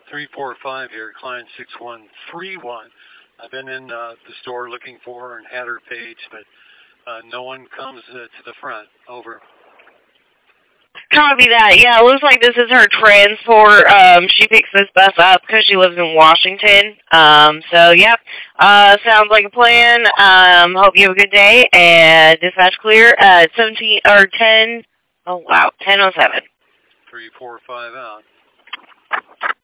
345 here, client 6131. I've been in the store looking for her and had her page, but no one comes to the front. Over. Copy that. Yeah, it looks like this is her transport. She picks this bus up because she lives in Washington. So, yeah, sounds like a plan. Hope you have a good day. And dispatch clear at 17 or 10. Oh, wow, 10:07. 345 out.